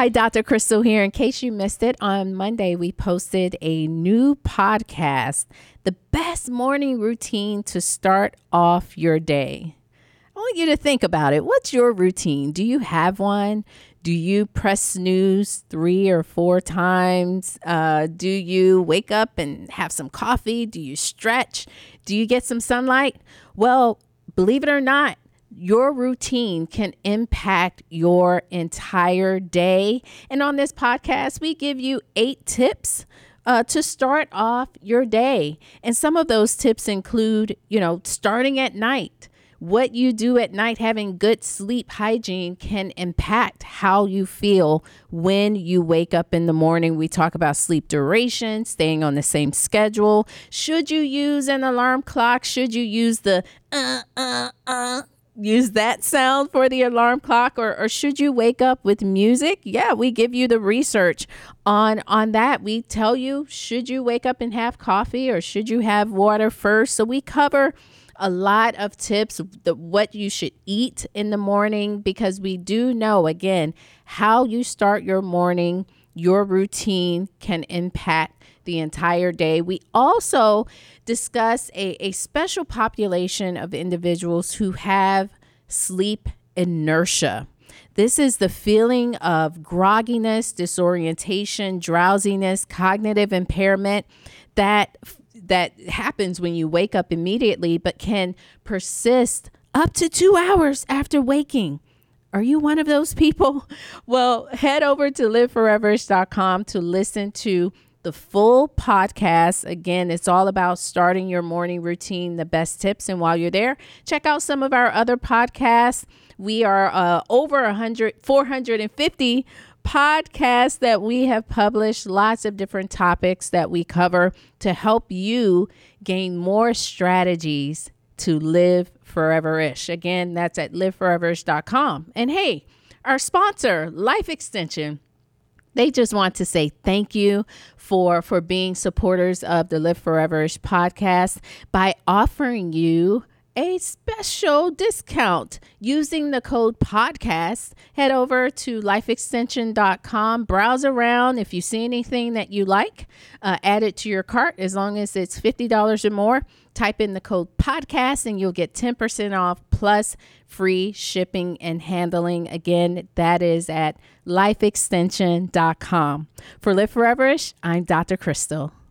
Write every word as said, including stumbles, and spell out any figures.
Hi, Doctor Crystal here. In case you missed it, on Monday we posted a new podcast, The Best Morning Routine to Start Off Your Day. I want you to think about it. What's your routine? Do you have one? Do you press snooze three or four times? Uh, do you wake up and have some coffee? Do you stretch? Do you get some sunlight? Well, believe it or not, your routine can impact your entire day. And on this podcast, we give you eight tips uh, to start off your day. And some of those tips include, you know, starting at night. What you do at night, having good sleep hygiene can impact how you feel when you wake up in the morning. We talk about sleep duration, staying on the same schedule. Should you use an alarm clock? Should you use the uh, uh, uh? use that sound for the alarm clock, or, or should you wake up with music? Yeah, we give you the research on on that. We tell you, should you wake up and have coffee, or should you have water first? So we cover a lot of tips, the, what you should eat in the morning, because we do know, again, how you start your morning, your routine can impact the entire day. We also discuss a, a special population of individuals who have sleep inertia. This is the feeling of grogginess, disorientation, drowsiness, cognitive impairment that that happens when you wake up immediately, but can persist up to two hours after waking. Are you one of those people? Well, head over to live foreverish dot com to listen to the full podcast. Again, it's all about starting your morning routine, the best tips. And while you're there, check out some of our other podcasts. We are uh, over one hundred, four hundred fifty podcasts that we have published, lots of different topics that we cover to help you gain more strategies to live foreverish. Again, that's at live foreverish dot com. And hey, our sponsor, Life Extension, they just want to say thank you for, for being supporters of the Live Foreverish podcast by offering you a special discount using the code podcast. Head over to life extension dot com, browse around. If you see anything that you like, uh, add it to your cart. As long as it's fifty dollars or more, type in the code podcast and you'll get ten percent off plus free shipping and handling. Again, that is at life extension dot com. For Live Foreverish, I'm Doctor Crystal.